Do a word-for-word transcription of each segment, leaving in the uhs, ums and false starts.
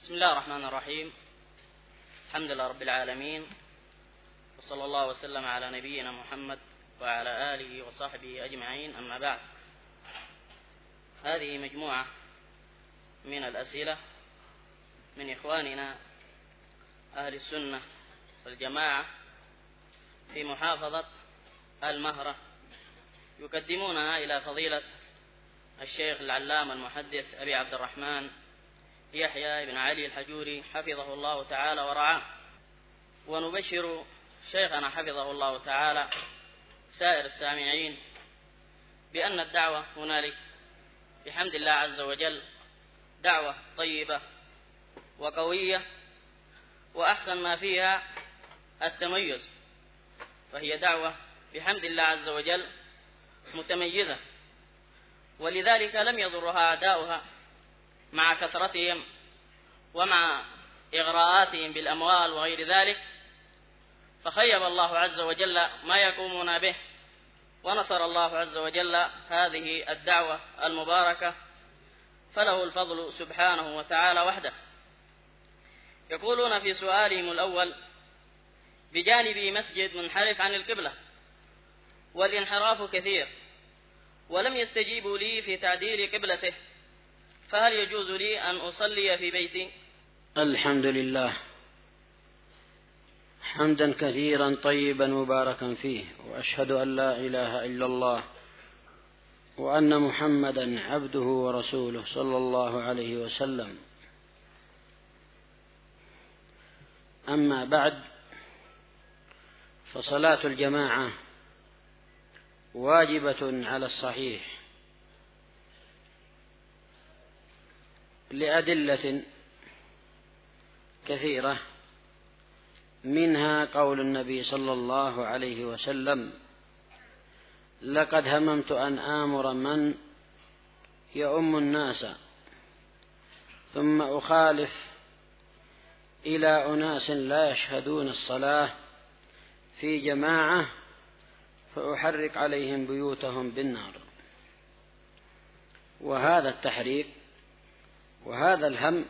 بسم الله الرحمن الرحيم. الحمد لله رب العالمين، وصلى الله وسلم على نبينا محمد وعلى آله وصحبه أجمعين، أما بعد. هذه مجموعة من الأسئلة من إخواننا أهل السنة والجماعة في محافظة المهرة، يقدمونها إلى فضيلة الشيخ العلامة المحدث أبي عبد الرحمن يحيى بن علي الحجوري حفظه الله تعالى ورعاه، ونبشر شيخنا حفظه الله تعالى سائر السامعين بأن الدعوة هنالك بحمد الله عز وجل دعوة طيبة وقوية، وأحسن ما فيها التميز، فهي دعوة بحمد الله عز وجل متميزة، ولذلك لم يضرها أعداؤها مع كثرتهم ومع إغراءاتهم بالأموال وغير ذلك، فخيب الله عز وجل ما يقومون به، ونصر الله عز وجل هذه الدعوة المباركة، فله الفضل سبحانه وتعالى وحده. يقولون في سؤالهم الأول: بجانبي مسجد منحرف عن القبلة والانحراف كثير، ولم يستجيبوا لي في تعديل قبلته، فهل يجوز لي أن أصلي في بيتي؟ الحمد لله، حمدا كثيرا طيبا مباركا فيه، وأشهد أن لا إله إلا الله وأن محمدا عبده ورسوله صلى الله عليه وسلم. أما بعد، فصلاة الجماعة واجبة على الصحيح لأدلة كثيرة، منها قول النبي صلى الله عليه وسلم: لقد هممت أن آمر من يؤم الناس ثم أخالف إلى أناس لا يشهدون الصلاة في جماعة فأحرق عليهم بيوتهم بالنار. وهذا التحريق وهذا الهم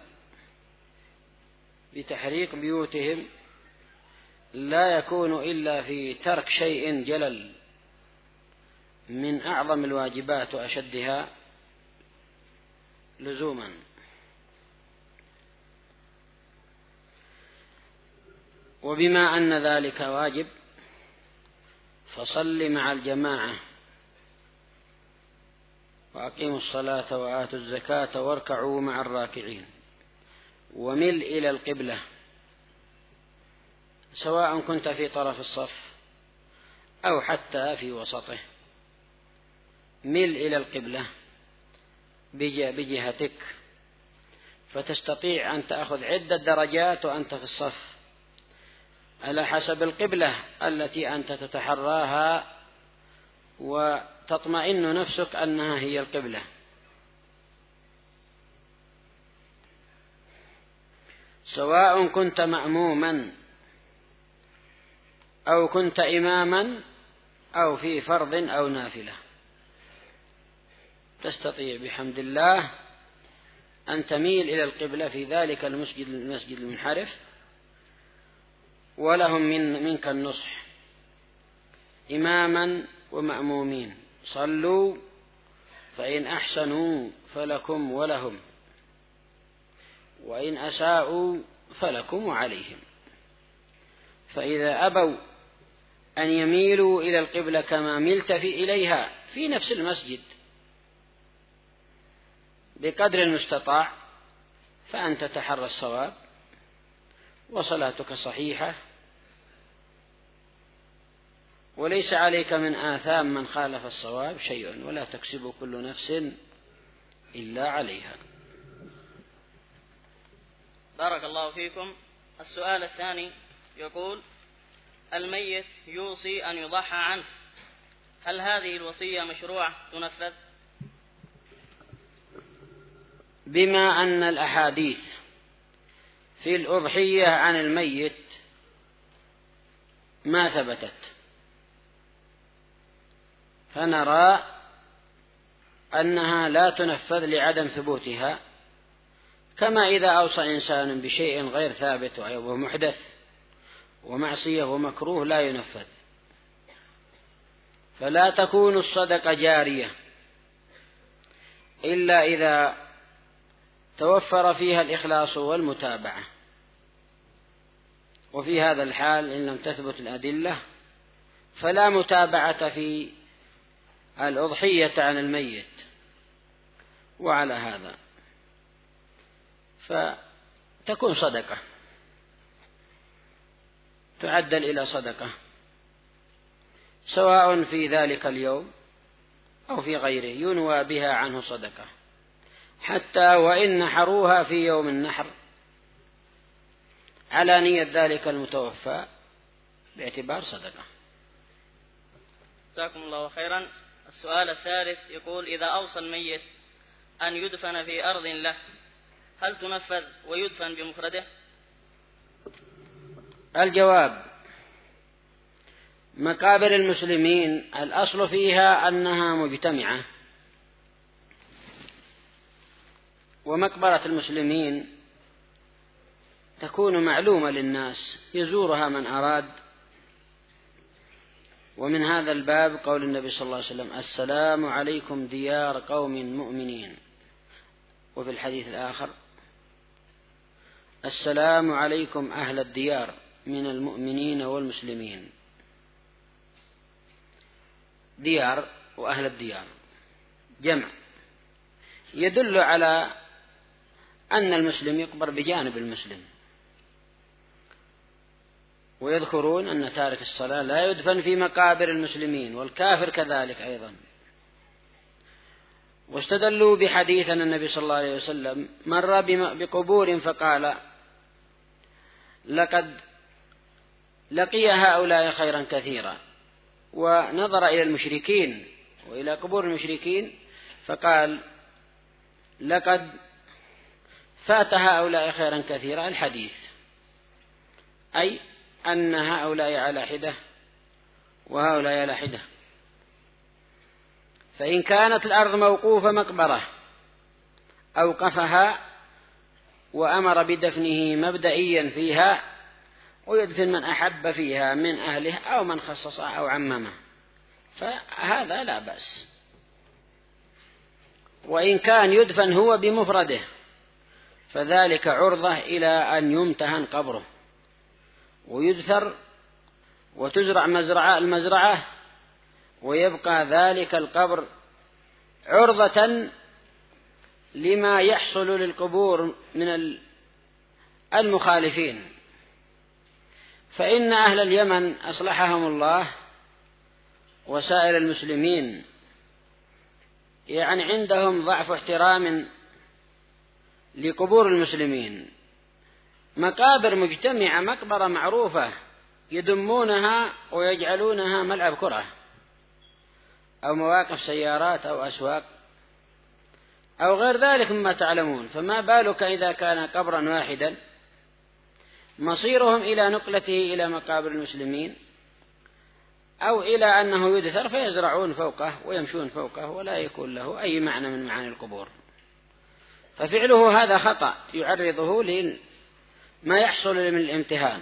بتحريق بيوتهم لا يكون إلا في ترك شيء جلل من أعظم الواجبات وأشدها لزوما. وبما أن ذلك واجب، فصل مع الجماعة وأقيموا الصلاة وآتوا الزكاة واركعوا مع الراكعين، ومل إلى القبلة، سواء كنت في طرف الصف أو حتى في وسطه، مل إلى القبلة بجهتك، فتستطيع أن تأخذ عدة درجات وأنت في الصف على حسب القبلة التي أنت تتحراها وتطمئن نفسك أنها هي القبلة. سواء كنت مأموما أو كنت إماما أو في فرض أو نافلة، تستطيع بحمد الله أن تميل إلى القبلة في ذلك المسجد المسجد المنحرف. ولهم من منك النصح إماما ومأمومين: صلوا فإن أحسنوا فلكم ولهم، وإن أساءوا فلكم وعليهم. فإذا أبوا أن يميلوا إلى القبلة كما ملت في إليها في نفس المسجد بقدر المستطاع، فأنت تحرى الصواب وصلاتك صحيحة، وليس عليك من آثام من خالف الصواب شيء، ولا تكسب كل نفس إلا عليها. بارك الله فيكم. السؤال الثاني يقول: الميت يوصي أن يضحى عنه، هل هذه الوصية مشروعة تنفذ؟ بما أن الأحاديث في الأضحية عن الميت ما ثبتت، فنرى أنها لا تنفذ لعدم ثبوتها، كما إذا أوصى إنسان بشيء غير ثابت وهو محدث ومعصية ومكروه لا ينفذ، فلا تكون الصدقة جارية إلا إذا توفر فيها الإخلاص والمتابعة. وفي هذا الحال إن لم تثبت الأدلة فلا متابعة في الأضحية عن الميت. وعلى هذا فتكون صدقة، تعدل إلى صدقة سواء في ذلك اليوم أو في غيره، ينوى بها عنه صدقة، حتى وإن نحروها في يوم النحر على نية ذلك المتوفى باعتبار صدقة. جزاكم الله خيرا. السؤال الثالث يقول: إذا أوصى الميت أن يدفن في أرض له هل تنفذ ويدفن بمفرده؟ الجواب: مقابر المسلمين الأصل فيها أنها مجتمعة، ومقبرة المسلمين تكون معلومة للناس يزورها من أراد. ومن هذا الباب قول النبي صلى الله عليه وسلم: السلام عليكم ديار قوم مؤمنين. وفي الحديث الآخر: السلام عليكم أهل الديار من المؤمنين والمسلمين. ديار وأهل الديار جمع، يدل على أن المسلم يقبر بجانب المسلم. ويذكرون أن تارك الصلاة لا يدفن في مقابر المسلمين، والكافر كذلك أيضا. واستدلوا بحديث أن النبي صلى الله عليه وسلم مر بقبور فقال: لقد لقي هؤلاء خيرا كثيرا. ونظر إلى المشركين وإلى قبور المشركين فقال: لقد فات هؤلاء خيرا كثيرا. الحديث أي أن هؤلاء على حدة وهؤلاء على حدة. فإن كانت الأرض موقوفة مقبرة أوقفها وأمر بدفنه مبدئيا فيها، ويدفن من أحب فيها من أهله أو من خصصه أو عممه، فهذا لا بأس. وإن كان يدفن هو بمفرده فذلك عرضة إلى أن يمتهن قبره ويدثر وتزرع مزرعة المزرعة، ويبقى ذلك القبر عرضة لما يحصل للقبور من المخالفين. فإن أهل اليمن أصلحهم الله وسائر المسلمين يعني عندهم ضعف احترام لقبور المسلمين، مقابر مجتمعة، مقبرة معروفة يدمونها ويجعلونها ملعب كرة أو مواقف سيارات أو أسواق أو غير ذلك مما تعلمون، فما بالك إذا كان قبرا واحدا مصيرهم إلى نقلته إلى مقابر المسلمين أو إلى أنه يدثر فيزرعون فوقه ويمشون فوقه ولا يكون له أي معنى من معاني القبور. ففعله هذا خطأ يعرضه لما يحصل من الامتهان.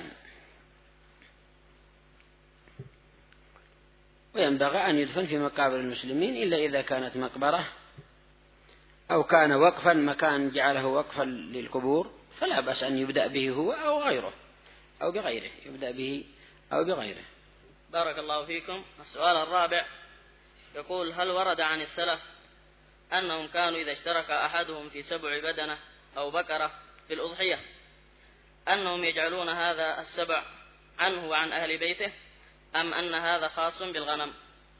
وينبغي أن يدفن في مقابر المسلمين إلا إذا كانت مقبرة أو كان وقفا، مكان جعله وقفا للقبور، فلا بأس أن يبدأ به هو أو غيره أو بغيره، يبدأ به أو بغيره. بارك الله فيكم. السؤال الرابع يقول: هل ورد عن السلف أنهم كانوا إذا اشترك أحدهم في سبع بدنة أو بكرة في الأضحية أنهم يجعلون هذا السبع عنه وعن أهل بيته، أم أن هذا خاص بالغنم؟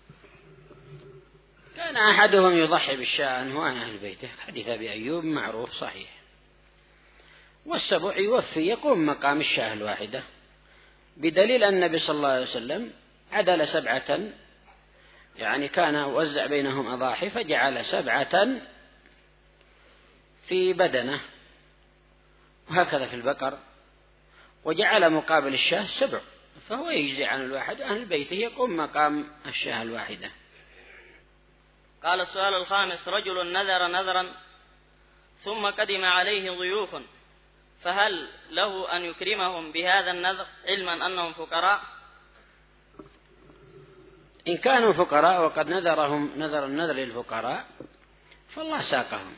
كان أحدهم يضحي بالشاة عنه وعن أهل بيته، حديث أبي أيوب معروف صحيح. والسبع يوفي يقوم مقام الشاة الواحدة، بدليل أن النبي صلى الله عليه وسلم عدل سبعة، يعني كان وزع بينهم أضاحي فجعل سبعة في بدنه، وهكذا في البقر، وجعل مقابل الشاة سبع، فهو يجزي عن الواحد، أهل بيته يقوم مقام الشاة الواحدة. قال السؤال الخامس: رجل نذر نذرا ثم قدم عليه ضيوف، فهل له أن يكرمهم بهذا النذر علما أنهم فقراء؟ إن كانوا فقراء وقد نذرهم نذر النذر للفقراء فالله ساقهم،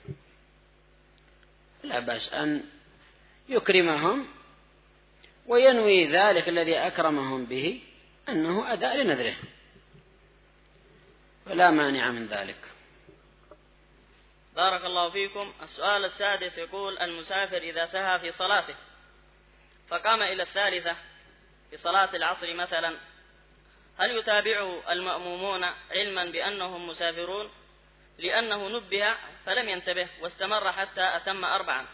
لا بأس أن يكرمهم وينوي ذلك الذي أكرمهم به أنه أداء لنذره، فلا مانع من ذلك. بارك الله فيكم. السؤال السادس يقول: المسافر إذا سهى في صلاته فقام إلى الثالثة في صلاة العصر مثلا، هل يتابعه المأمومون علما بأنهم مسافرون لأنه نبه فلم ينتبه واستمر حتى أتم أربعا؟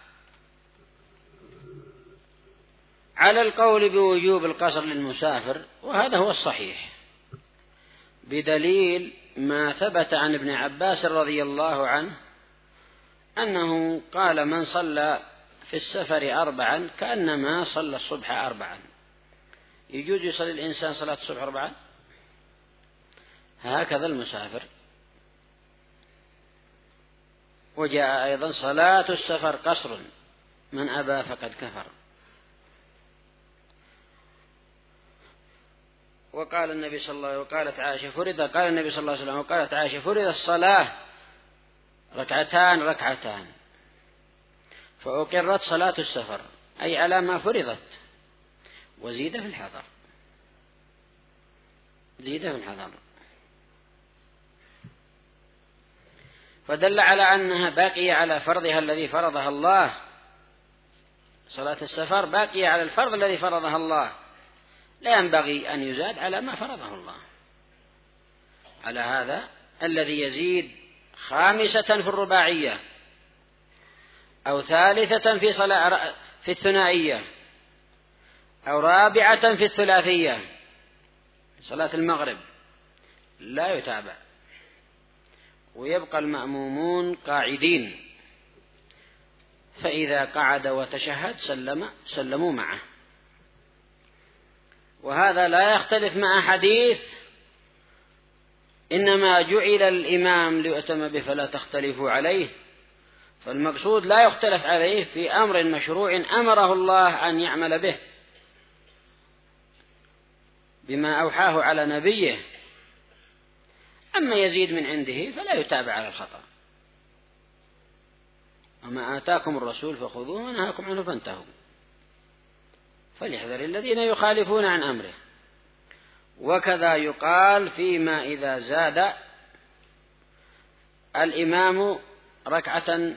على القول بوجوب القصر للمسافر، وهذا هو الصحيح بدليل ما ثبت عن ابن عباس رضي الله عنه أنه قال: من صلى في السفر أربعا كأنما صلى الصبح أربعا. يجوز يصلي الإنسان صلاة الصبح أربعا؟ هكذا المسافر. وجاء أيضا: صلاة السفر قصر، من أبى فقد كفر. وقال النبي صلى الله عليه وسلم وقالت عائشة فرض قال النبي صلى الله عليه وسلم وقالت عائشة فرض الصلاة ركعتان ركعتان فأقرت صلاة السفر، أي على ما فرضت، وزيد في الحضر، زيد في الحضر، فدل على أنها باقية على فرضها الذي فرضها الله. صلاة السفر باقية على الفرض الذي فرضها الله، لا ينبغي أن يزاد على ما فرضه الله. على هذا الذي يزيد خامسة في الرباعية أو ثالثة في صلاة في الثنائية أو رابعة في الثلاثية صلاة المغرب لا يتابع، ويبقى المأمومون قاعدين، فإذا قعد وتشهد سلم سلموا معه. وهذا لا يختلف مع حديث: إنما جعل الإمام ليؤتم به فلا تختلفوا عليه. فالمقصود لا يختلف عليه في أمر مشروع أمره الله أن يعمل به بما أوحاه على نبيه. أما يزيد من عنده فلا يتابع على الخطأ. وما آتاكم الرسول فخذوه ونهاكم عنه فانتهوا، فليحذر الذين يخالفون عن أمره. وكذا يقال فيما إذا زاد الإمام ركعة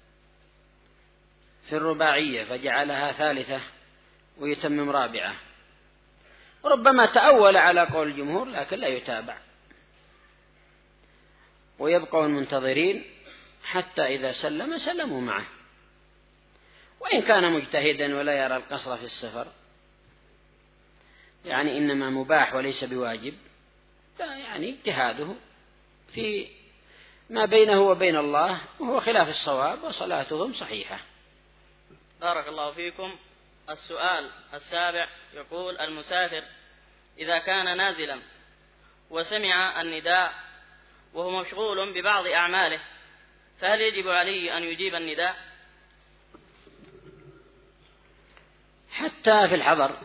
في الرباعية فجعلها ثالثة ويتمم رابعة، ربما تأول على قول الجمهور لكن لا يتابع، ويبقون منتظرين حتى إذا سلم سلموا معه. وإن كان مجتهدا ولا يرى القصر في السفر، يعني إنما مباح وليس بواجب، يعني اجتهاده في ما بينه وبين الله وهو خلاف الصواب، وصلاتهم صحيحة. بارك الله فيكم. السؤال السابع يقول: المسافر إذا كان نازلا وسمع النداء وهو مشغول ببعض أعماله، فهل يجب عليه أن يجيب النداء؟ حتى في الحضر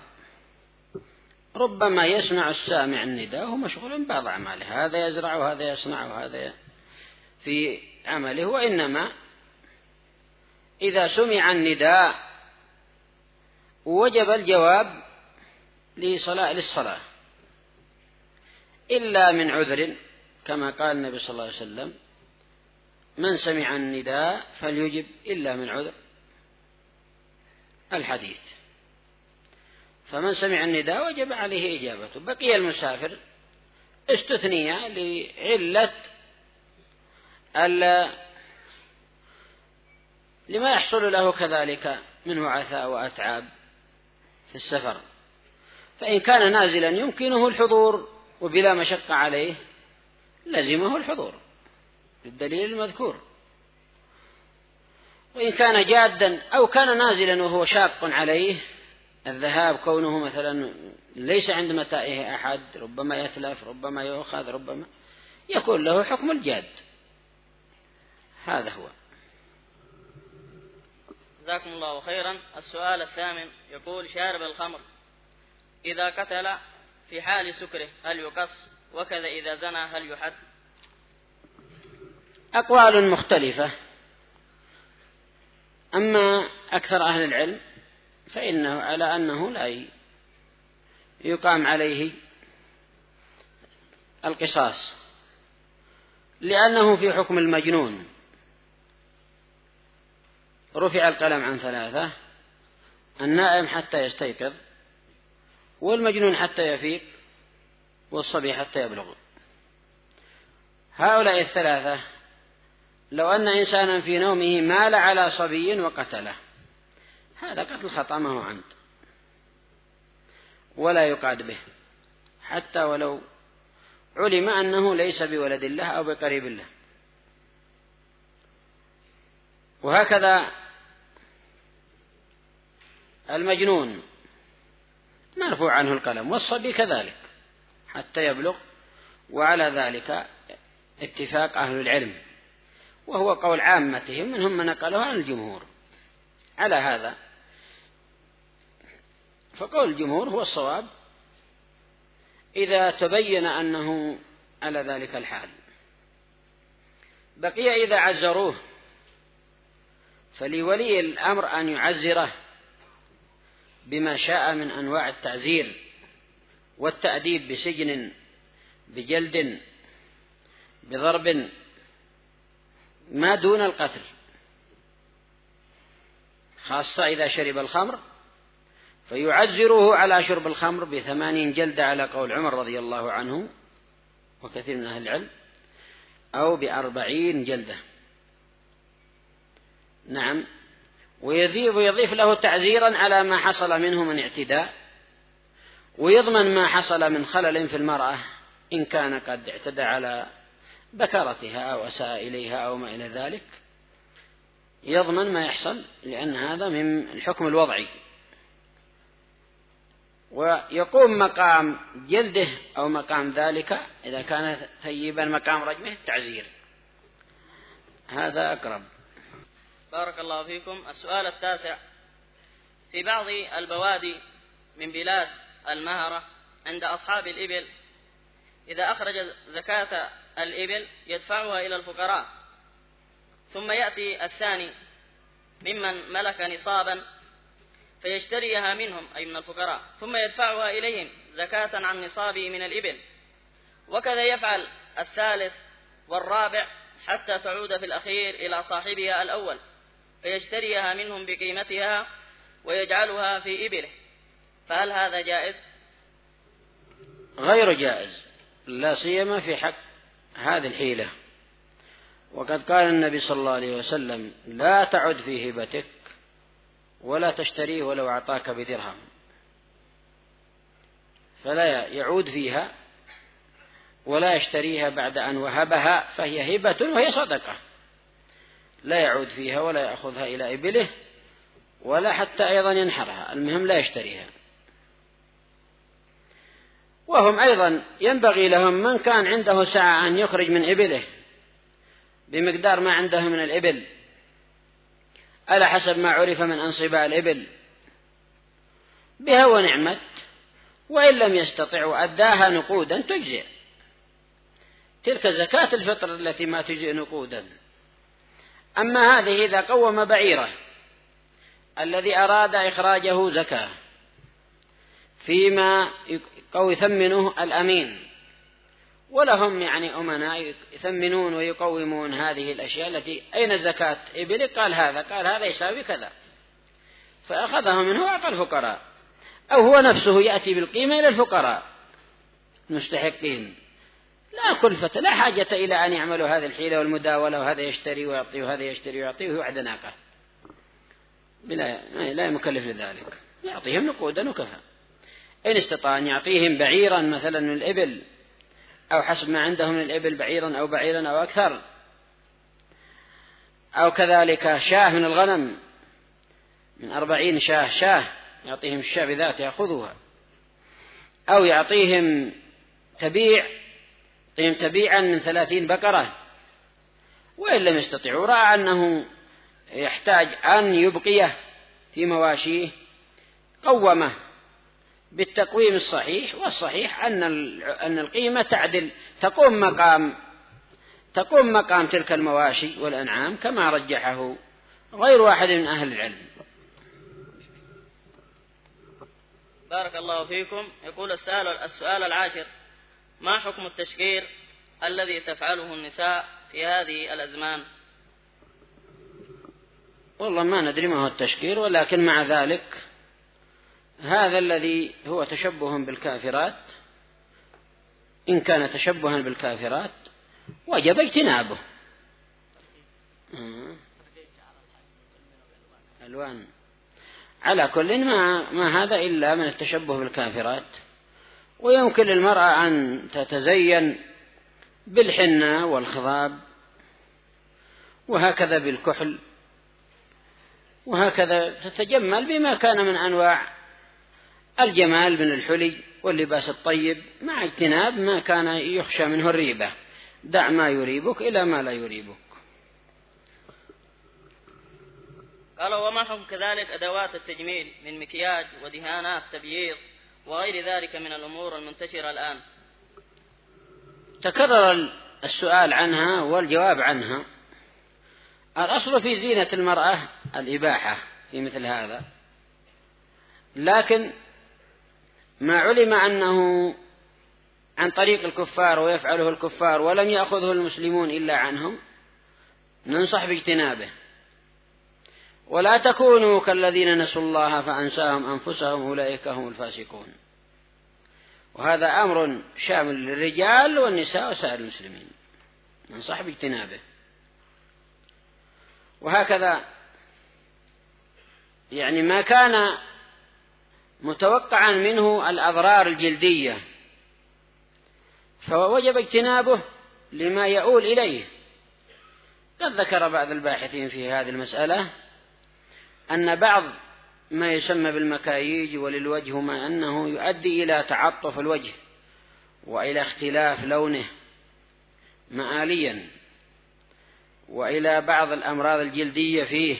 ربما يسمع السامع النداء وهو مشغول ببعض أعماله، هذا يزرع وهذا يصنع وهذا في عمله. وإنما إذا سمع النداء وجب الجواب لصلاة للصلاة إلا من عذر، كما قال النبي صلى الله عليه وسلم: من سمع النداء فليجب إلا من عذر، الحديث. فمن سمع النداء وجب عليه إجابته. بقي المسافر استثنية لعلة لما يحصل له كذلك من وعثاء وأتعاب في السفر، فإن كان نازلا يمكنه الحضور وبلا مشقة عليه لزمه الحضور بالدليل المذكور. وإن كان جادا أو كان نازلا وهو شاق عليه الذهاب، كونه مثلا ليس عند متاعه أحد، ربما يتلف، ربما يؤخذ، ربما يكون له حكم الجاد. هذا هو. جزاكم الله خيرا. السؤال الثامن يقول: شارب الخمر إذا قتل في حال سكره هل يقص؟ وكذا إذا زنى هل يحد؟ أقوال مختلفة. أما أكثر أهل العلم فإنه على أنه لا يقام عليه القصاص، لأنه في حكم المجنون. رفع القلم عن ثلاثة: النائم حتى يستيقظ، والمجنون حتى يفيق، والصبي حتى يبلغ. هؤلاء الثلاثة لو أن إنسانا في نومه مال على صبي وقتله، هذا قتل خطأ ما هو عمد، ولا يقاد به حتى ولو علم أنه ليس بولد الله أو بقريب الله. وهكذا المجنون مرفوع عنه القلم، والصبي كذلك حتى يبلغ. وعلى ذلك اتفاق أهل العلم، وهو قول عامتهم، منهم من نقله عن الجمهور. على هذا فقول الجمهور هو الصواب إذا تبين أنه على ذلك الحال. بقي إذا عزروه فلولي الأمر أن يعزره بما شاء من أنواع التعزير والتأديب، بسجن، بجلد، بضرب، ما دون القتل، خاصة إذا شرب الخمر، فيعزره على شرب الخمر بثمانين جلدة على قول عمر رضي الله عنه وكثير من أهل العلم، أو بأربعين جلدة. نعم. ويضيف, ويضيف له تعزيرا على ما حصل منه من اعتداء، ويضمن ما حصل من خلل في المرأة إن كان قد اعتدى على بكرتها أو أساء إليها أو ما إلى ذلك، يضمن ما يحصل، لأن هذا من الحكم الوضعي. ويقوم مقام جلده أو مقام ذلك إذا كان ثيبا مقام رجمه التعزير. هذا أقرب. بارك الله فيكم. السؤال التاسع: في بعض البوادي من بلاد المهرة عند أصحاب الإبل إذا أخرج زكاة الإبل يدفعها إلى الفقراء، ثم يأتي الثاني ممن ملك نصابا فيشتريها منهم، أي من الفقراء، ثم يدفعها إليهم زكاة عن نصابه من الإبل، وكذا يفعل الثالث والرابع حتى تعود في الأخير إلى صاحبها الأول فيشتريها منهم بقيمتها ويجعلها في إبله، فهل هذا جائز؟ غير جائز، لا سيما في حق هذه الحيلة. وقد قال النبي صلى الله عليه وسلم: لا تعد في هبتك ولا تشتريه ولو أعطاك بدرهم. فلا يعود فيها ولا يشتريها بعد أن وهبها، فهي هبة وهي صدقة، لا يعود فيها ولا يأخذها إلى إبله ولا حتى أيضا ينحرها، المهم لا يشتريها. وهم أيضا ينبغي لهم من كان عنده سعة أن يخرج من إبله بمقدار ما عنده من الإبل على حسب ما عرف من أنصباء الإبل بها ونعمت، وإن لم يستطع وأداها نقودا تجزئ، تلك زكاة الفطر التي ما تجزئ نقودا. أما هذه إذا قوم بعيره الذي أراد إخراجه زكاة فيما يثمنه الأمين، ولهم يعني أمناء يثمنون ويقومون هذه الأشياء التي أين زكاة إبل؟ قال هذا، قال هذا يساوي كذا، فأخذه منه وأعطى الفقراء، أو هو نفسه يأتي بالقيمة إلى الفقراء المستحقين، لا كلفة، لا حاجة إلى أن يعملوا هذه الحيلة والمداولة، وهذا يشتري ويعطي وهذا يشتري ويعطي ويوعد ناقة، لا مكلف لذلك، يعطيهم نقودا وكفى. إن استطاع أن يعطيهم بعيرا مثلا من الإبل، أو حسب ما عندهم من الإبل بعيرا أو بعيرا أو أكثر، أو كذلك شاه من الغنم من أربعين شاه شاه يعطيهم الشاه بذات يأخذوها، أو يعطيهم تبيع يعطيهم تبيعا من ثلاثين بقرة. وإن لم يستطيعوا رأى أنه يحتاج أن يبقيه في مواشيه قومه بالتقويم الصحيح، والصحيح أن أن القيمة تعدل تقوم مقام تقوم مقام تلك المواشي والأنعام كما رجحه غير واحد من أهل العلم. بارك الله فيكم. يقول السؤال السؤال العاشر: ما حكم التشكير الذي تفعله النساء في هذه الأزمان؟ والله ما ندري ما هو التشكير، ولكن مع ذلك هذا الذي هو تشبه بالكافرات، إن كان تشبها بالكافرات وجب اجتنابه. ألوان على كل ما, ما هذا إلا من التشبه بالكافرات. ويمكن للمرأة أن تتزين بالحنة والخضاب، وهكذا بالكحل، وهكذا تتجمل بما كان من أنواع الجمال من الحلي واللباس الطيب، مع اجتناب ما كان يخشى منه الريبة. دع ما يريبك إلى ما لا يريبك. قال: وما حكم كذلك أدوات التجميل من مكياج ودهانات تبييض وغير ذلك من الأمور المنتشرة الآن؟ تكرر السؤال عنها والجواب عنها. الأصل في زينة المرأة الإباحة في مثل هذا، لكن ما علم أنه عن طريق الكفار ويفعله الكفار ولم يأخذه المسلمون إلا عنهم ننصح باجتنابه. ولا تكونوا كالذين نسوا الله فأنساهم أنفسهم أولئك هم الفاسقون. وهذا أمر شامل للرجال والنساء وسائر المسلمين، ننصح باجتنابه. وهكذا يعني ما كان متوقعا منه الأضرار الجلدية فوجب اجتنابه لما يؤول إليه. قد ذكر بعض الباحثين في هذه المسألة أن بعض ما يسمى بالمكاييج وللوجه ما أنه يؤدي إلى تعطف الوجه وإلى اختلاف لونه مآليا وإلى بعض الأمراض الجلدية فيه.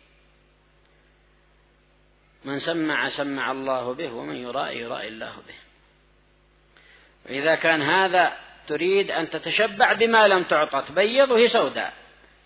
من سمع سمع الله به ومن يرائي يرائي الله به. وإذا كان هذا تريد أن تتشبع بما لم تعطى، تبيض وهي سوداء،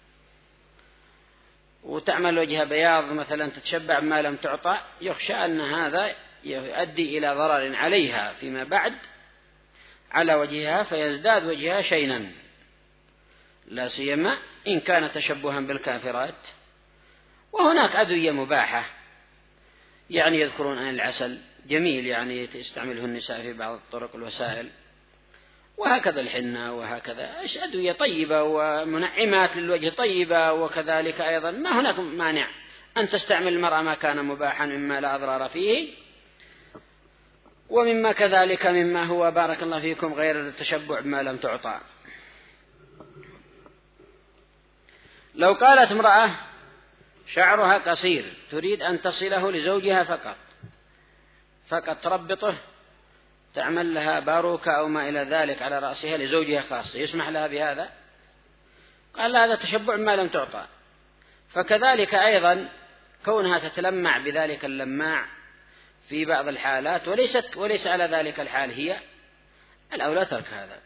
وتعمل وجهها بياض مثلا تتشبع بما لم تعطى، يخشى أن هذا يؤدي إلى ضرر عليها فيما بعد على وجهها، فيزداد وجهها شينا، لا سيما إن كان تشبها بالكافرات. وهناك أدوية مباحة، يعني يذكرون أن العسل جميل، يعني تستعمله النساء في بعض الطرق والوسائل، وهكذا الحنة، وهكذا أدوية طيبة ومنعمات للوجه طيبة. وكذلك أيضا ما هناك مانع أن تستعمل المرأة ما كان مباحا مما لا أضرار فيه، ومما كذلك مما هو بارك الله فيكم غير التشبع بما لم تعطى. لو قالت امرأة شعرها قصير تريد أن تصله لزوجها فقط فقط تربطه، تعمل لها باروكة أو ما إلى ذلك على رأسها لزوجها خاصة، يسمح لها بهذا؟ قال هذا تشبع ما لم تعطى. فكذلك أيضا كونها تتلمع بذلك اللماع في بعض الحالات وليست وليس على ذلك الحال هي الأولى ترك هذا.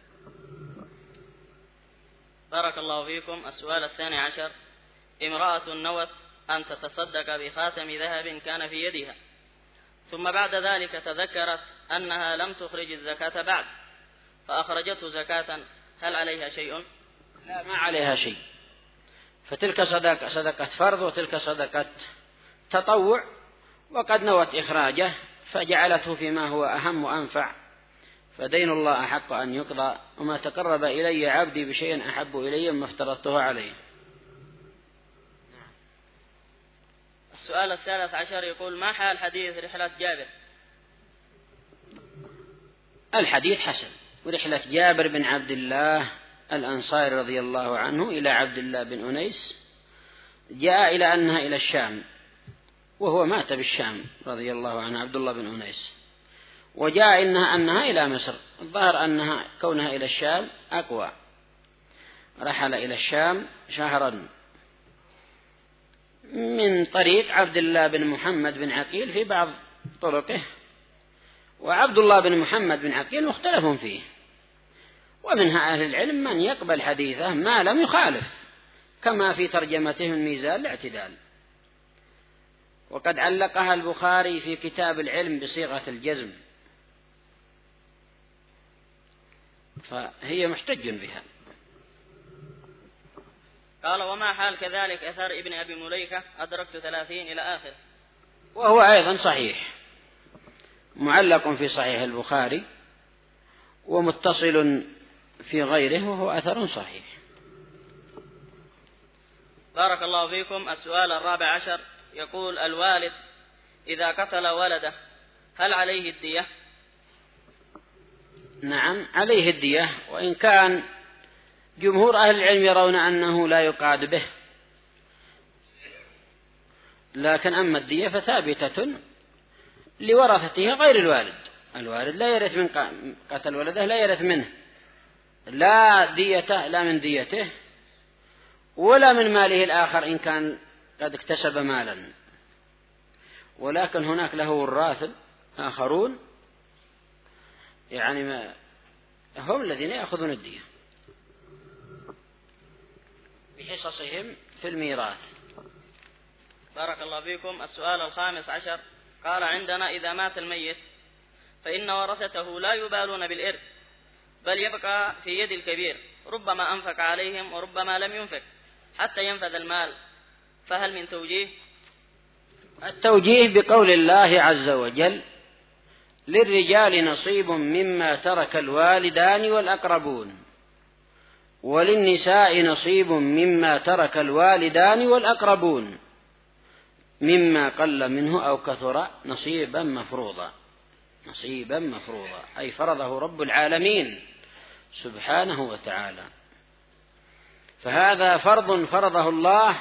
بارك الله فيكم. السؤال الثاني عشر: امرأة نوت أن تتصدق بخاتم ذهب كان في يدها، ثم بعد ذلك تذكرت أنها لم تخرج الزكاة بعد فأخرجته زكاة، هل عليها شيء؟ لا، ما عليها شيء. فتلك صدقة صدقة فرض وتلك صدقة تطوع، وقد نوت إخراجه فجعلته فيما هو أهم وأنفع، فدين الله أحق أن يقضى، وما تقرب إلي عبدي بشيء أحب إلي مما افترضته عليه. السؤال الثالث عشر يقول: ما حال حديث رحلة جابر؟ الحديث حسن. ورحلة جابر بن عبد الله الأنصاري رضي الله عنه إلى عبد الله بن أنيس جاء إلى أنها إلى الشام، وهو مات بالشام رضي الله عنه عبد الله بن أنيس، وجاء إنها أنها إلى مصر. الظاهر أنها كونها إلى الشام أقوى. رحل إلى الشام شهرا من طريق عبد الله بن محمد بن عقيل في بعض طرقه، وعبد الله بن محمد بن عقيل مختلف فيه، ومنها أهل العلم من يقبل حديثه ما لم يخالف، كما في ترجمته من ميزان الاعتدال، وقد علقها البخاري في كتاب العلم بصيغة الجزم، فهي محتج بها. قال: وما حال كذلك أثر ابن أبي مليكة أدركت ثلاثين إلى آخر. وهو أيضا صحيح، معلق في صحيح البخاري ومتصل في غيره، وهو أثر صحيح. بارك الله فيكم. السؤال الرابع عشر يقول: الوالد إذا قتل ولده هل عليه الدية؟ نعم عليه الدية، وإن كان جمهور أهل العلم يرون أنه لا يقاد به، لكن أما الدية فثابتة لورثته غير الوالد. الوالد لا يرث من قتل ولده، لا يرث منه لا ديته، لا من ديته ولا من ماله الآخر إن كان قد اكتسب مالا، ولكن هناك له وراث آخرون يعني ما هم الذين يأخذون الدية بحصصهم في الميراث. بارك الله فيكم. السؤال الخامس عشر قال: عندنا إذا مات الميت فإن ورثته لا يبالون بالإرث، بل يبقى في يد الكبير، ربما أنفق عليهم وربما لم ينفق حتى ينفذ المال، فهل من توجيه؟ التوجيه بقول الله عز وجل: للرجال نصيب مما ترك الوالدان والأقربون، وللنساء نصيب مما ترك الوالدان والأقربون، مما قل منه أو كثر نصيبا مفروضا. نصيبا مفروضا أي فرضه رب العالمين سبحانه وتعالى، فهذا فرض فرضه الله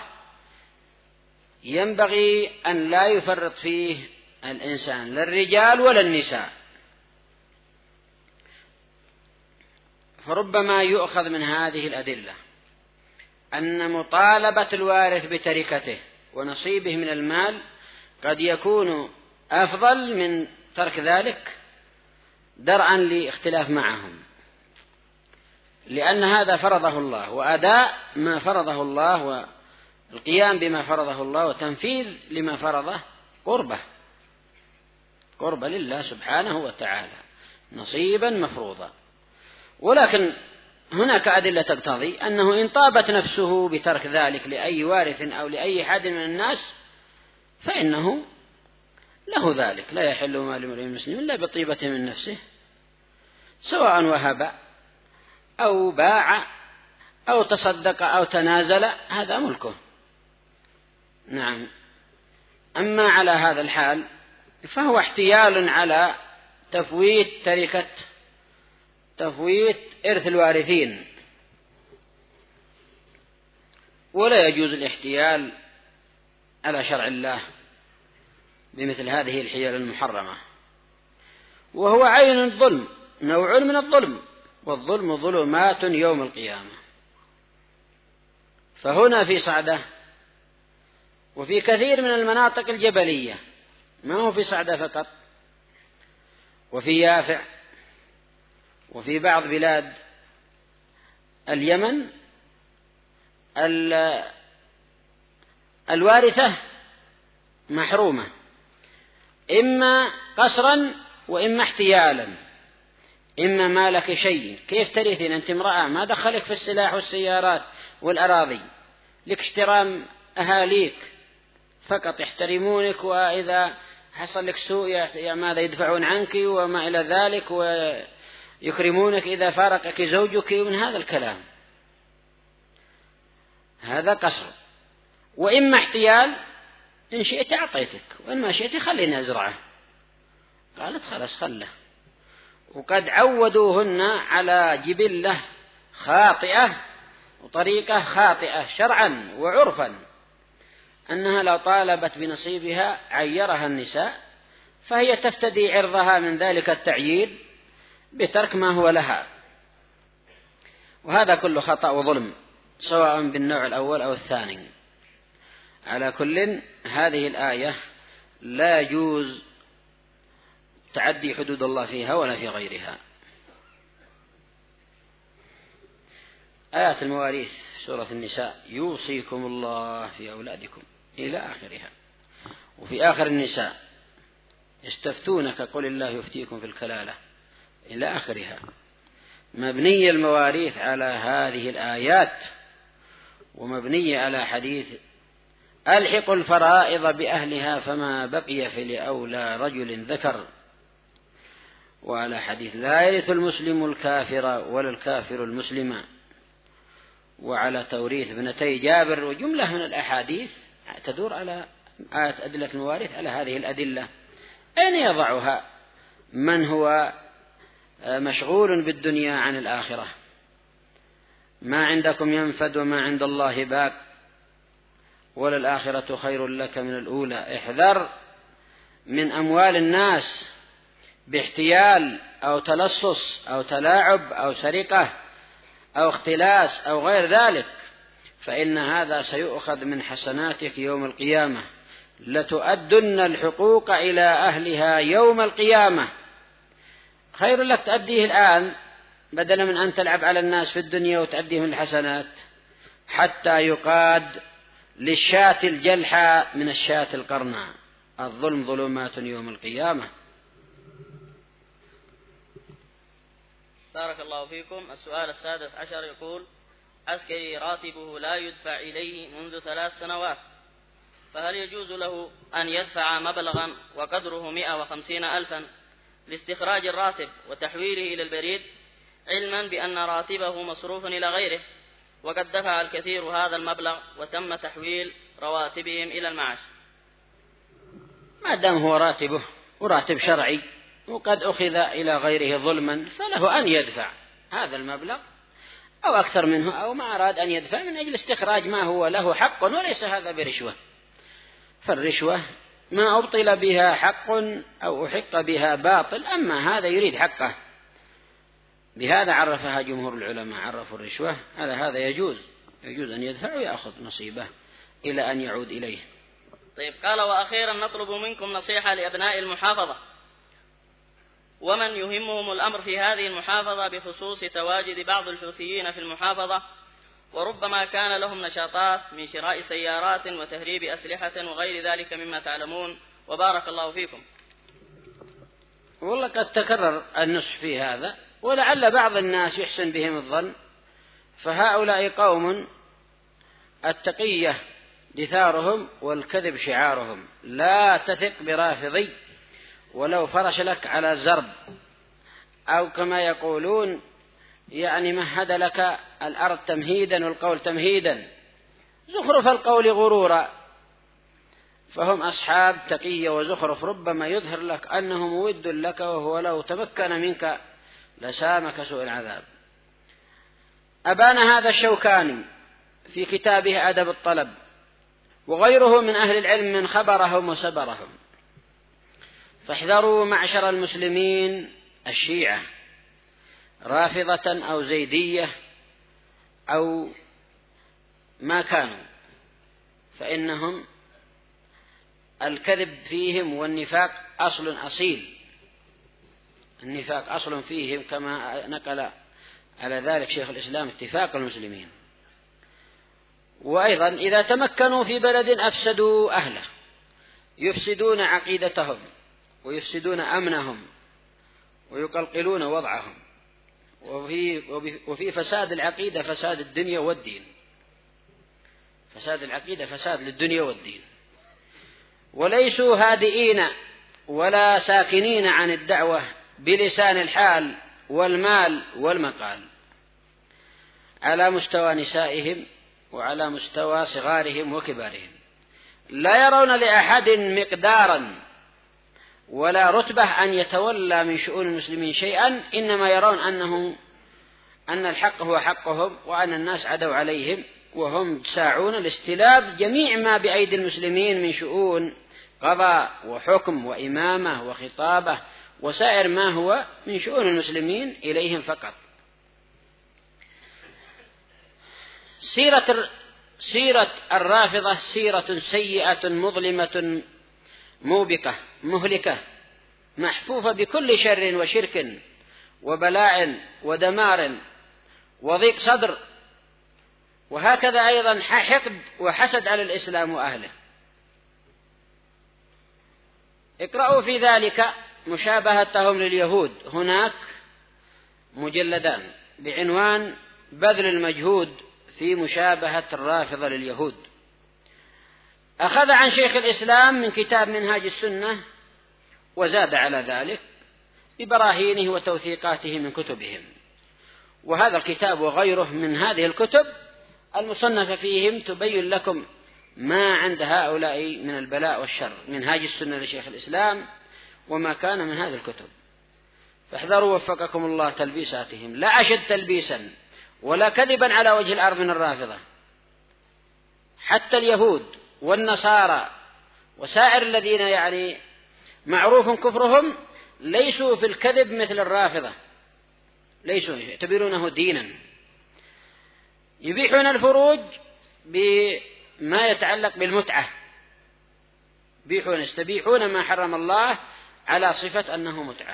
ينبغي أن لا يفرط فيه الإنسان، للرجال ولا النساء. فربما يؤخذ من هذه الأدلة أن مطالبة الوارث بتركته ونصيبه من المال قد يكون أفضل من ترك ذلك درعا لاختلاف معهم، لأن هذا فرضه الله، وأداء ما فرضه الله والقيام بما فرضه الله وتنفيذ لما فرضه قربة قربة لله سبحانه وتعالى، نصيبا مفروضا. ولكن هناك أدلة تقتضي أنه إن طابت نفسه بترك ذلك لأي وارث أو لأي حد من الناس فإنه له ذلك، لا يحل مال امرئ مسلم إلا بطيبة من نفسه، سواء وهب أو باع أو تصدق أو تنازل، هذا ملكه. نعم. أما على هذا الحال فهو احتيال على تفويت تركة تفويت إرث الوارثين، ولا يجوز الاحتيال على شرع الله بمثل هذه الحيل المحرمة، وهو عين الظلم، نوع من الظلم، والظلم ظلمات يوم القيامة. فهنا في صعدة وفي كثير من المناطق الجبلية، ما هو في صعدة فقط، وفي يافع وفي بعض بلاد اليمن الوارثة محرومة إما قصرا وإما احتيالا، إما ما لك شيء، كيف ترثين أنت امرأة ما دخلك في السلاح والسيارات والأراضي، لك احترام أهاليك فقط يحترمونك، وإذا حصل لك سوء ماذا يدفعون عنك وما إلى ذلك، ويكرمونك إذا فارقك زوجك، ومن هذا الكلام. هذا قصر. وإما احتيال، إن شئت أعطيتك وإن ما شئت خليني أزرعه. قالت خلاص خله. وقد عودوهن على جبلة خاطئة وطريقة خاطئة شرعا وعرفا، أنها لو طالبت بنصيبها عيرها النساء، فهي تفتدي عرضها من ذلك التعيير بترك ما هو لها، وهذا كله خطأ وظلم سواء بالنوع الأول أو الثاني. على كل هذه الآية لا يجوز تعدي حدود الله فيها ولا في غيرها. آيات المواريث سورة النساء يوصيكم الله في أولادكم إلى آخرها. وفي آخر النساء يستفتونك قل الله يفتيكم في الكلالة إلى آخرها. مبنية المواريث على هذه الآيات ومبنية على حديث ألحقوا الفرائض بأهلها فما بقي فلأولى رجل ذكر، وعلى حديث لا يرث المسلم الكافر ولا الكافر المسلم، وعلى توريث ابنتي جابر، وجملة من الأحاديث تدور على أدلة المواريث على هذه الأدلة. أين يضعها من هو مشغول بالدنيا عن الآخرة؟ ما عندكم ينفد وما عند الله باق وللآخرة خير لك من الأولى. احذر من أموال الناس باحتيال أو تلصص أو تلاعب أو سرقة أو اختلاس أو غير ذلك، فإن هذا سيؤخذ من حسناتك يوم القيامة. لتؤدن الحقوق إلى أهلها يوم القيامة. خير لك تؤديه الآن بدلا من أن تلعب على الناس في الدنيا وتؤديه من الحسنات، حتى يقاد للشاة الجلحى من الشاة القرنى. الظلم ظلمات يوم القيامة. بارك الله فيكم. السؤال السادس عشر يقول: عسكري راتبه لا يدفع إليه منذ ثلاث سنوات، فهل يجوز له أن يدفع مبلغا وقدره مئة وخمسين ألفا لاستخراج الراتب وتحويله إلى البريد، علما بأن راتبه مصروف إلى غيره وقد دفع الكثير هذا المبلغ وتم تحويل رواتبهم إلى المعاش؟ ما دام هو راتبه وراتب شرعي وقد أخذ إلى غيره ظلما فله أن يدفع هذا المبلغ أو أكثر منه، أو ما أراد أن يدفع من أجل استخراج ما هو له حق، وليس هذا برشوة. فالرشوة ما أبطل بها حق أو أحق بها باطل، أما هذا يريد حقه. بهذا عرفها جمهور العلماء، عرفوا الرشوة على هذا يجوز يجوز أن يدفع ويأخذ نصيبه إلى أن يعود إليه. طيب، قال: وأخيرا نطلب منكم نصيحة لأبناء المحافظة ومن يهمهم الأمر في هذه المحافظة بخصوص تواجد بعض الحوثيين في المحافظة، وربما كان لهم نشاطات من شراء سيارات وتهريب أسلحة وغير ذلك مما تعلمون، وبارك الله فيكم. والله قد تكرر النصح في هذا، ولعل بعض الناس يحسن بهم الظن، فهؤلاء قوم التقية دثارهم والكذب شعارهم. لا تثق برافضي ولو فرش لك على زرب، أو كما يقولون يعني مهد لك الأرض تمهيدا والقول تمهيدا، زخرف القول غرورا. فهم أصحاب تقية وزخرف، ربما يظهر لك أنه مود لك وهو لو تمكن منك لسامك سوء العذاب. أبان هذا الشوكاني في كتابه أدب الطلب، وغيره من أهل العلم من خبرهم وسبرهم. فاحذروا معشر المسلمين الشيعة، رافضة أو زيدية أو ما كانوا، فإنهم الكذب فيهم والنفاق أصل أصيل. النفاق أصل فيهم، كما نقل على ذلك شيخ الإسلام اتفاق المسلمين. وأيضا إذا تمكنوا في بلد أفسدوا أهله، يفسدون عقيدتهم ويفسدون أمنهم ويقلقلون وضعهم. وفي, وفي فساد العقيدة فساد الدنيا والدين، فساد العقيدة فساد للدنيا والدين. وليسوا هادئين ولا ساكنين عن الدعوة بلسان الحال والمال والمقال، على مستوى نسائهم وعلى مستوى صغارهم وكبارهم. لا يرون لأحد مقدارا ولا رتبة أن يتولى من شؤون المسلمين شيئا، إنما يرون أنه أن الحق هو حقهم وأن الناس عدوا عليهم، وهم ساعون لاستلاب جميع ما بأيدي المسلمين من شؤون قضاء وحكم وإمامة وخطابة وسائر ما هو من شؤون المسلمين إليهم فقط. سيرة سيرة الرافضة سيرة سيئة مظلمة موبقة مهلكة محفوفة بكل شر وشرك وبلاء ودمار وضيق صدر، وهكذا أيضا حقد وحسد على الإسلام وأهله. اقرأوا في ذلك مشابهتهم لليهود، هناك مجلدان بعنوان بذل المجهود في مشابهة الرافضة لليهود، أخذ عن شيخ الإسلام من كتاب منهاج السنة وزاد على ذلك ببراهينه وتوثيقاته من كتبهم. وهذا الكتاب وغيره من هذه الكتب المصنفة فيهم تبين لكم ما عند هؤلاء من البلاء والشر. منهاج السنة لشيخ الإسلام وما كان من هذه الكتب، فاحذروا وفقكم الله تلبيساتهم، لا أشد تلبيسا ولا كذبا على وجه الأرض من الرافضة. حتى اليهود والنصارى وسائر الذين يعني معروف كفرهم ليسوا في الكذب مثل الرافضة، ليسوا يعتبرونه دينا. يبيحون الفروج بما يتعلق بالمتعة، يبيحون يستبيحون ما حرم الله على صفة أنه متعة،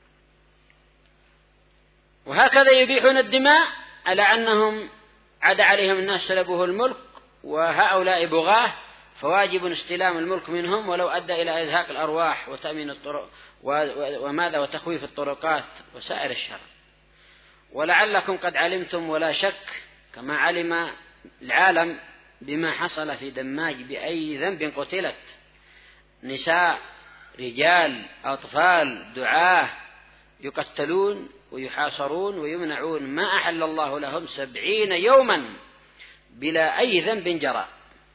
وهكذا يبيحون الدماء على أنهم عدا عليهم الناس سلبوه الملك وهؤلاء بغاه فواجب استلام الملك منهم ولو أدى إلى إزهاق الأرواح وتأمين الطرق وماذا وتخويف الطرقات وسائر الشر. ولعلكم قد علمتم ولا شك كما علم العالم بما حصل في دماج بأي ذنب قتلت نساء رجال أطفال دعاة يقتلون ويحاصرون ويمنعون ما أحل الله لهم سبعين يوما بلا أي ذنب جرى.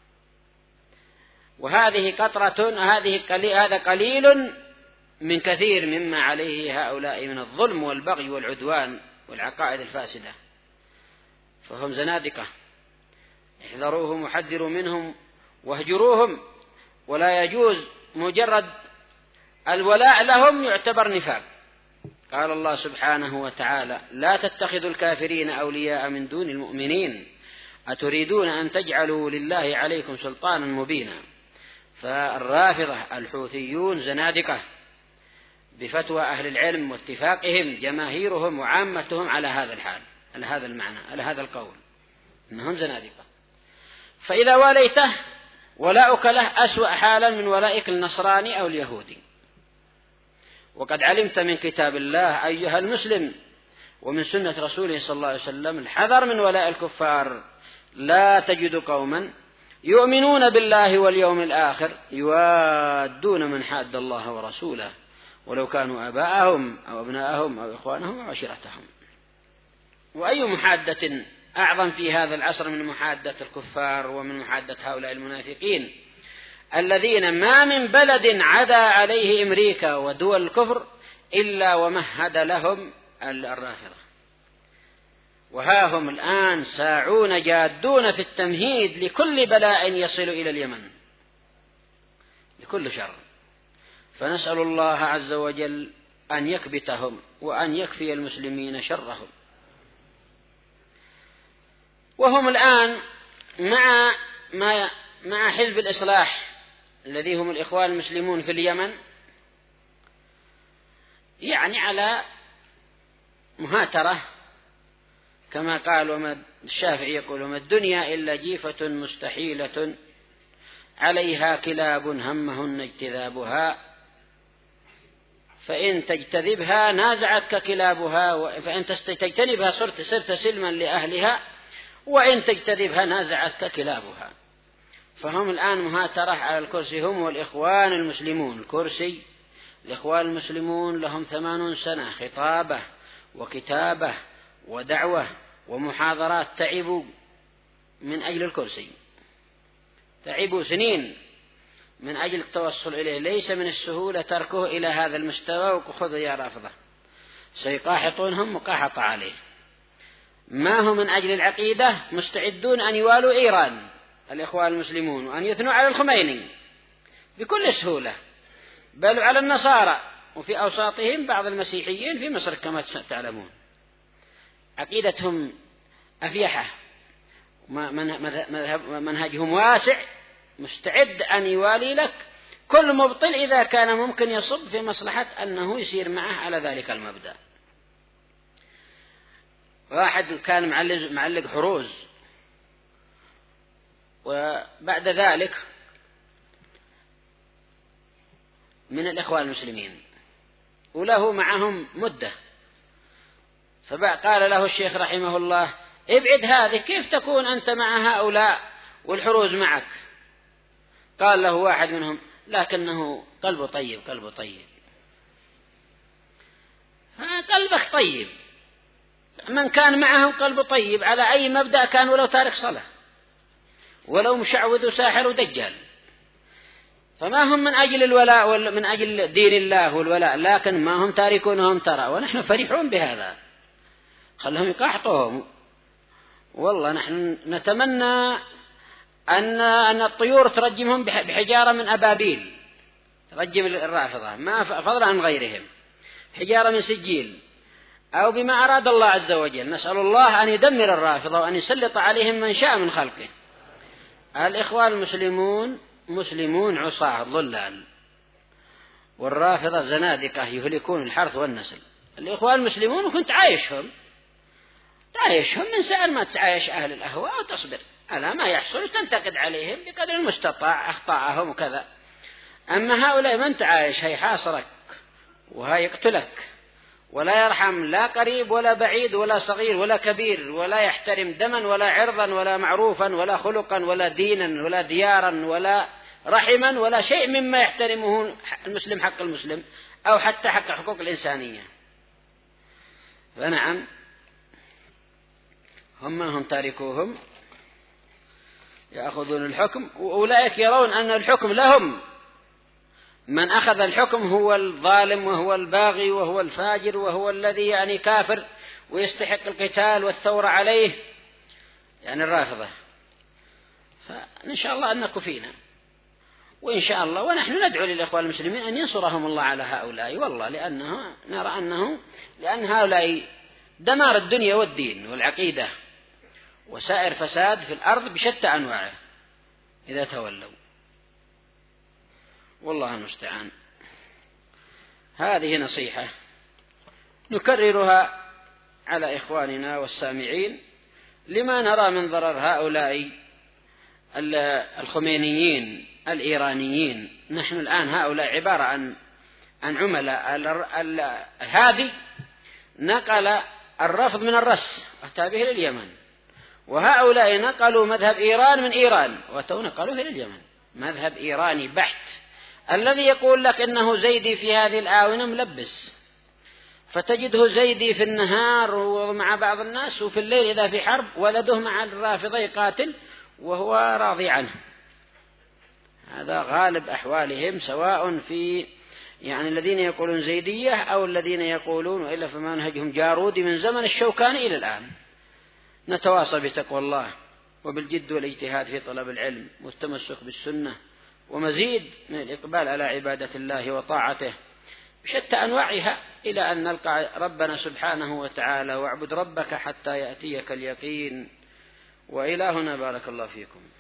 وهذه قطرة هذه هذا قليل من كثير مما عليه هؤلاء من الظلم والبغي والعدوان والعقائد الفاسدة، فهم زنادقة، احذروهم وحذروا منهم واهجروهم. ولا يجوز مجرد الولاء لهم يعتبر نفاق. قال الله سبحانه وتعالى: لا تتخذوا الكافرين أولياء من دون المؤمنين أتريدون أن تجعلوا لله عليكم سلطانا مبينا. فالرافضة الحوثيون زنادقة بفتوى أهل العلم واتفاقهم جماهيرهم وعامتهم على هذا الحال، على هذا المعنى، على هذا القول، إنهم زنادقة. فإذا واليته ولاؤك له أسوأ حالا من ولائك النصراني أو اليهودي. وقد علمت من كتاب الله أيها المسلم ومن سنة رسوله صلى الله عليه وسلم الحذر من ولاء الكفار. لا تجد قوما يؤمنون بالله واليوم الآخر يوادون من حاد الله ورسوله ولو كانوا آباءهم أو أبناءهم أو إخوانهم أو عشيرتهم. وأي محادة أعظم في هذا العصر من محادة الكفار ومن محادة هؤلاء المنافقين الذين ما من بلد عدا عليه أمريكا ودول الكفر إلا ومهد لهم الرافضة. وها هم الآن ساعون جادون في التمهيد لكل بلاء يصل إلى اليمن، لكل شر. فنسأل الله عز وجل أن يكبتهم وأن يكفي المسلمين شرهم. وهم الآن مع مع مع حزب الإصلاح الذي هم الإخوان المسلمون في اليمن يعني على مهاترة، كما قال وما الشافعي يقول: وما الدنيا إلا جيفة مستحيلة عليها كلاب همهن اجتذابها فإن تجتذبها نازعتك كلابها فإن تجتنبها صرت صرت سلما لأهلها وإن تجتذبها نازعتك كلابها. فهم الآن مهاترة على الكرسي هم والإخوان المسلمون. الكرسي الإخوان المسلمون لهم ثمانون سنة خطابة وكتابة ودعوة ومحاضرات، تعبوا من أجل الكرسي، تعبوا سنين من أجل التوصل إليه. ليس من السهولة تركه إلى هذا المستوى وخذوا يا رافضة، سيقاحطونهم مقاحطة عليه. ما هم من أجل العقيدة مستعدون أن يوالوا إيران الإخوان المسلمون وأن يثنوا على الخميني بكل سهولة، بل على النصارى وفي أوساطهم بعض المسيحيين في مصر كما تعلمون. عقيدتهم أفيحة منهجهم واسع، مستعد أن يوالي لك كل مبطل إذا كان ممكن يصب في مصلحة أنه يسير معه على ذلك المبدأ. واحد كان معلق, معلق حروز، وبعد ذلك من الإخوان المسلمين وله معهم مدة، فقال له الشيخ رحمه الله: ابعد هذه، كيف تكون أنت مع هؤلاء والحروز معك؟ قال له واحد منهم: لكنه قلبه طيب، قلبه طيب. قلبك طيب، من كان معهم قلبه طيب على أي مبدأ كان، ولو تارك صلاة ولو مشعوذ وساحر ودجال، فما هم من أجل الولاء من أجل دين الله والولاء، لكن ما هم تاركونهم ترى، ونحن فرحون بهذا، خلهم يقاحطوهم. والله نحن نتمنى أن أن الطيور ترجمهم بحجارة من أبابيل، ترجم الرافضة، ما فضلا عن غيرهم، حجارة من سجيل، أو بما أراد الله عز وجل. نسأل الله أن يدمر الرافضة وأن يسلط عليهم من شاء من خلقه. الإخوان المسلمون مسلمون عصاة ضلال، والرافضة زنادقة يهلكون الحرث والنسل. الإخوان المسلمون وكنت عايشهم تعايشهم من سأل ما تعايش أهل الأهواء، وتصبر على ما يحصل وتنتقد عليهم بقدر المستطاع أخطاءهم وكذا. أما هؤلاء من تعايش هيحاصرك وهيقتلك، ولا يرحم لا قريب ولا بعيد ولا صغير ولا كبير، ولا يحترم دما ولا عرضا ولا معروفا ولا خلقا ولا دينا ولا ديارا ولا رحما ولا شيء مما يحترمه المسلم حق المسلم أو حتى حق حقوق الإنسانية. فنعم هم هم تاركوهم يأخذون الحكم، وأولئك يرون أن الحكم لهم. من أخذ الحكم هو الظالم وهو الباغي وهو الفاجر وهو الذي يعني كافر ويستحق القتال والثورة عليه، يعني الرافضة. فإن شاء الله أن كفينا، وإن شاء الله ونحن ندعو للإخوان المسلمين أن ينصرهم الله على هؤلاء، والله لأنه نرى أنه لأن هؤلاء دمار الدنيا والدين والعقيدة وسائر فساد في الأرض بشتى أنواعه إذا تولوا، والله المستعان. هذه نصيحة نكررها على إخواننا والسامعين لما نرى من ضرر هؤلاء الخمينيين الإيرانيين. نحن الآن هؤلاء عبارة عن عن عملاء. هذه نقل الرفض من الرس أتى به إلى اليمن، وهؤلاء نقلوا مذهب إيران من إيران وتو نقلوه إلى اليمن، مذهب إيراني بحت. الذي يقول لك إنه زيدي في هذه الآونة ملبس، فتجده زيدي في النهار ومع بعض الناس، وفي الليل إذا في حرب ولده مع الرافضة يقاتل وهو راضي عنه. هذا غالب أحوالهم، سواء في يعني الذين يقولون زيدية أو الذين يقولون، وإلا فمنهجهم جارودي من زمن الشوكاني إلى الآن. نتواصل بتقوى الله وبالجد والاجتهاد في طلب العلم والتمسك بالسنة، ومزيد من الإقبال على عبادة الله وطاعته بشتى أنواعها، إلى أن نلقى ربنا سبحانه وتعالى. واعبد ربك حتى يأتيك اليقين. وإلى هنا بارك الله فيكم.